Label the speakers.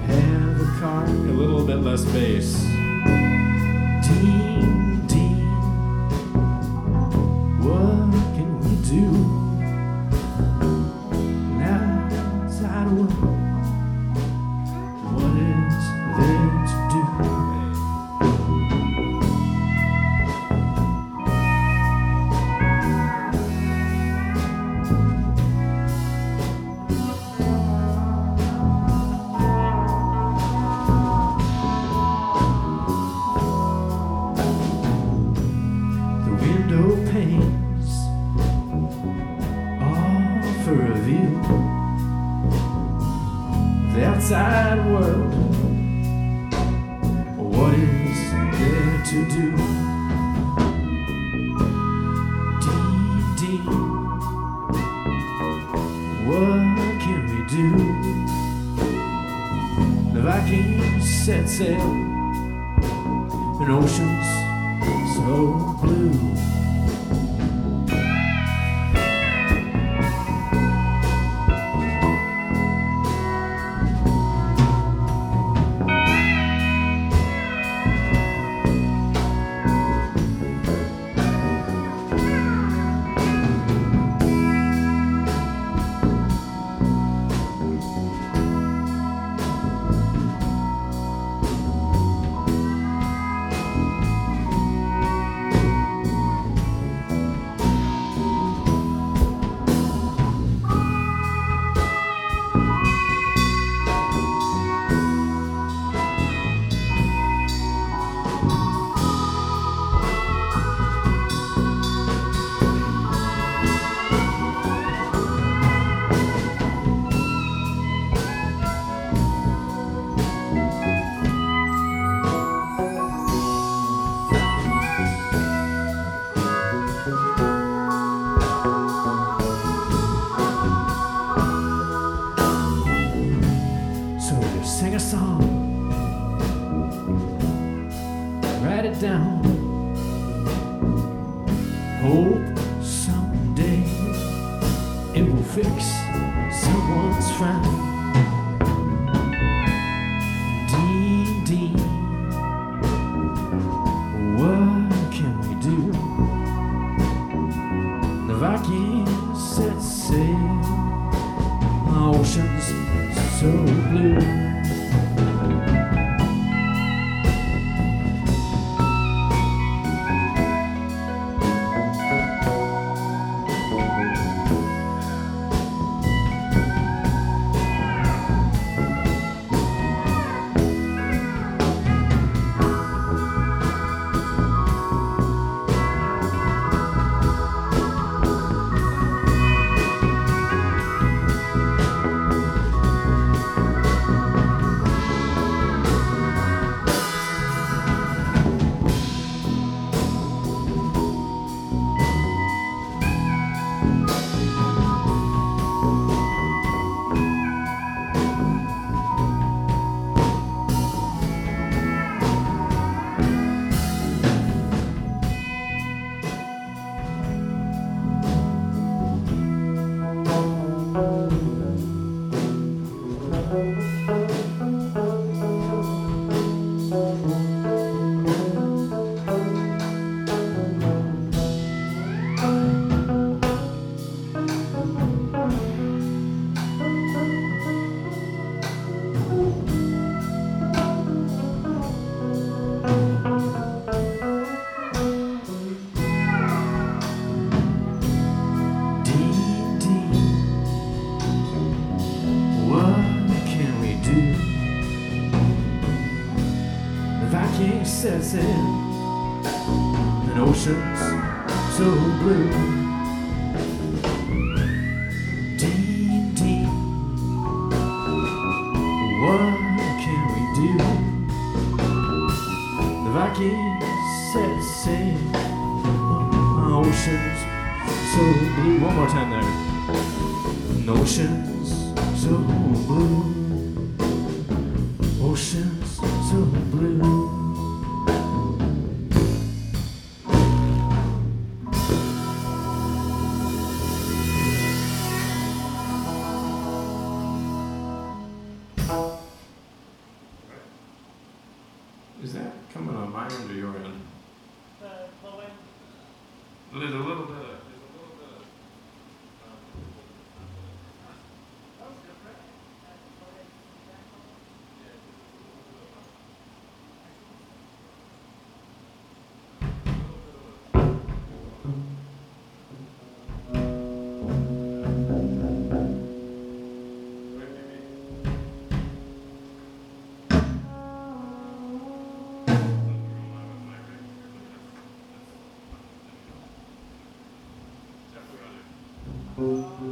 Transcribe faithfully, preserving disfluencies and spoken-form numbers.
Speaker 1: have a car, a little bit less bass. Dean, Dean, what can we do now outside of work? What is there to do? Window panes offer a view of the outside world. What is there to do? Dean, Dean, what can we do? The Vikings set sail in oceans so blue. Sing a song, write it down. Hope someday it will fix someone's frown. Dean, Dean, what can we do? The Vikings set sail, oceans so blue. Sets in and oceans so blue. Dean, Dean, what can we do? The Vikings set sail, oceans so blue. One more time there. Oceans so blue, oceans so blue. Is that coming on my end or your end?
Speaker 2: The low end.
Speaker 1: There's a little bit of, there's a little bit of,
Speaker 2: That was different. That's low end feedback.
Speaker 1: um,